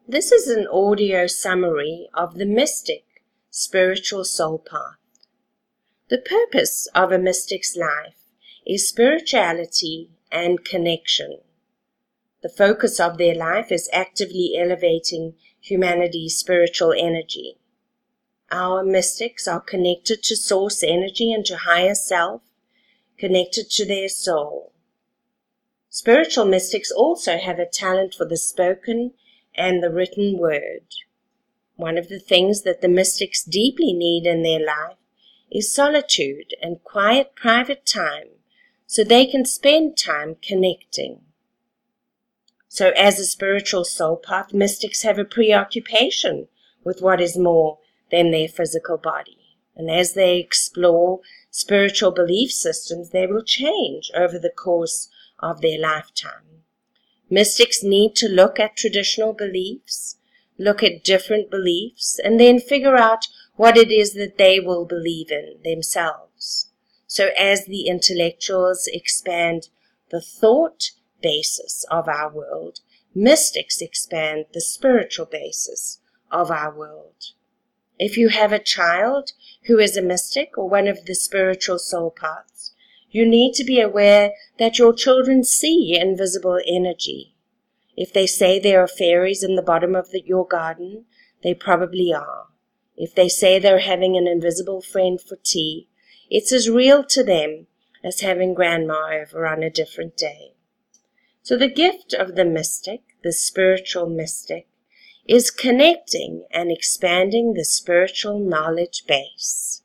This is an audio summary of the mystic spiritual soul path. The purpose of a mystic's life is spirituality and connection. The focus of their life is actively elevating humanity's spiritual energy. Our mystics are connected to source energy and to higher self, connected to their soul. Spiritual mystics also have a talent for the spoken and the written word. One of the things that the mystics deeply need in their life is solitude and quiet private time so they can spend time connecting. So as a spiritual soul path, mystics have a preoccupation with what is more than their physical body. And as they explore spiritual belief systems, they will change over the course of their lifetime. Mystics need to look at traditional beliefs, look at different beliefs, and then figure out what it is that they will believe in themselves. So as the intellectuals expand the thought basis of our world, mystics expand the spiritual basis of our world. If you have a child who is a mystic or one of the spiritual soul paths, you need to be aware that your children see invisible energy. If they say there are fairies in the bottom of your garden, they probably are. If they say they're having an invisible friend for tea, it's as real to them as having grandma over on a different day. So the gift of the mystic, the spiritual mystic, is connecting and expanding the spiritual knowledge base.